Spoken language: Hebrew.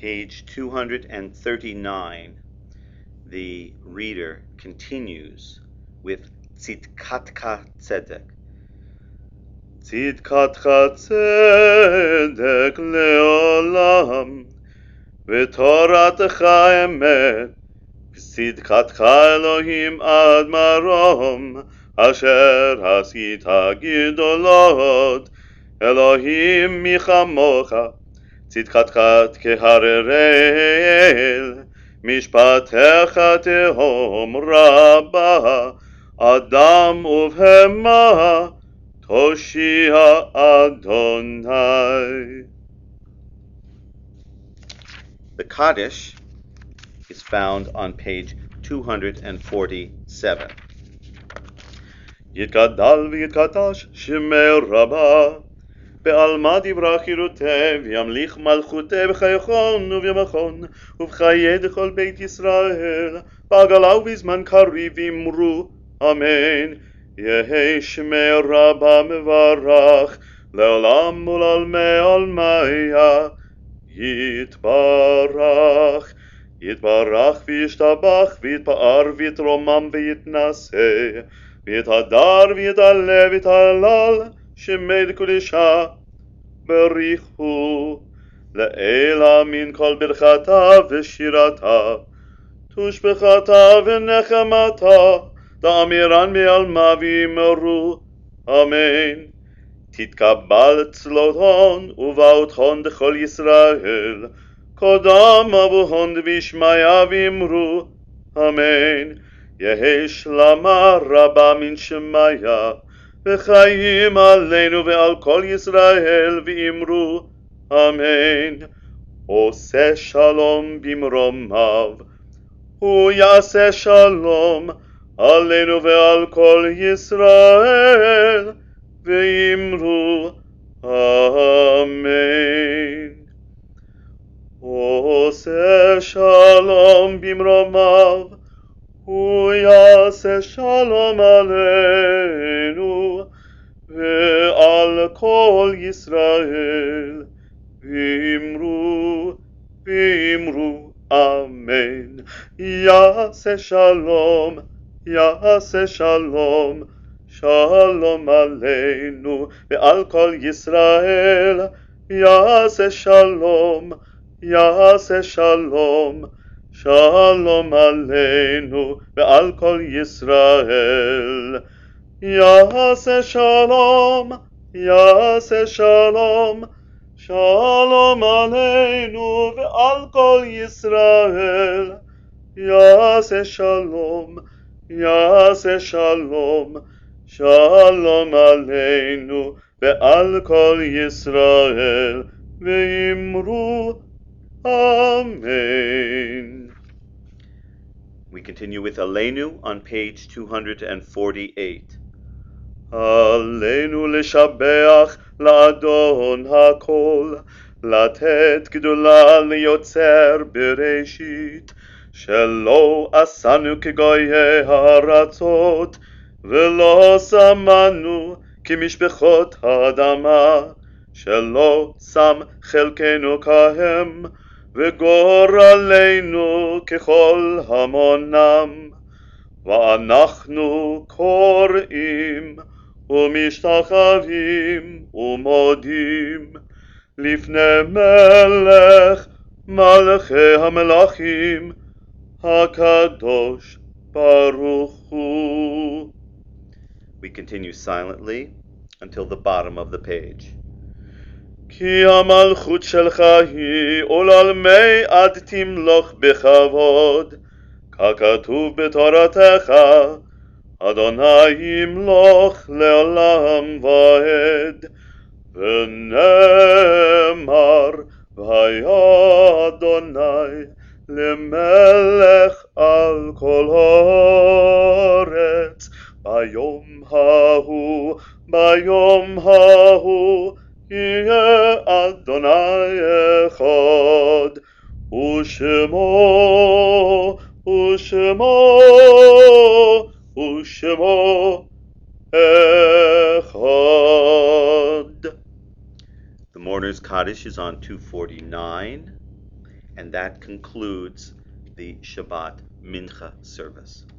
page 239, the reader continues with Tzidkatka Tzedek. Tzidkatka Tzedek leolam, v'toratecha emet, tzidkatka Elohim ad marom, asher hasita gidolot, Elohim michamocha, tzidkatka keharerel, mishpatecha tehom rabba, Adam uvhema, Toshia Adonai. The Kaddish is found on page 247. Yitgadal v'yitkadash shemei Rabbah, be'alma divra chiruteh, v'yamlich malchuteh b'chaychon u'v'yamachon, u'v'chayed chol beit Yisrael, ba'agalau v'zman kariv imru, Amen. Yehi shmei Rabbah mevarach, le'olam ul'almei almaya, Yitbarach, Yitbarach v'yishtabach, v'yitpa'ar v'yitromam v'yitnaseh, v'yithadar v'yitale v'yithalal, shemei l'kulisha, berichu, le'ela min kol birchata v'shirata, tushbechata v'nechamata, Da'amiran me'alma v'yimeru, Amen. Titkabal tzloton uva'othon d'chol Yisrael, kodam avuhon v'ishmaya v'imru, Amen. Yehi shlama rabba min shemaya, v'chayim aleinu ve'al kol Yisrael v'imru, Amen. Oseh shalom bimromav, hu yaseh shalom, Aleinu ve'al kol Yisrael ve'imru, Amen. Oseh shalom bimromav, hu yaseh shalom aleinu ve'al kol Yisrael ve'imru, ve'imru, Amen. Yaseh shalom, Yaseh shalom, shalom aleinu ve'al kol Yisrael. Yaseh shalom, Yaseh shalom, shalom aleinu ve'al kol Yisrael. Yaseh shalom, Yaseh shalom, shalom aleinu ve'al kol Yisrael. Yaseh shalom, Yaseh shalom, shalom aleinu ve'al kol Yisrael ve'imru, Amen. We continue with Aleinu on page 248. Aleinu לשבח לאדון הכל, לתת גדולה ליוצר בראשית, שלא עשנו כגויי הארצות, ולא שמנו כמשפחות האדמה, שלא שם חלקנו כהם, וגורלנו ככל המונם. ואנחנו קוראים ומשתחווים ומודים לפני מלך מלכי המלכים, HaKadosh Baruch Hu. We continue silently until the bottom of the page. כי המלכות שלך היא ולעולמי עד תמלוך בכבוד, ככתוב בתורתך, אדוני ימלוך לעולם ועד, ונאמר והיה אדוני למלך על כל הארץ, ביום ההוא יהיה אדוני אחד, ושמו echad. The Mourner's Kaddish is on 249, And that concludes the Shabbat Mincha service.